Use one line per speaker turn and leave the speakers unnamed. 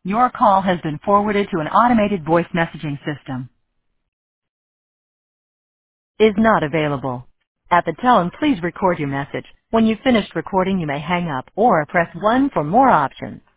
Your call has been forwarded to an automated voice messaging system. Is not available. At the tone, please record your message. When you've finished recording, you may hang up or press 1 for more options.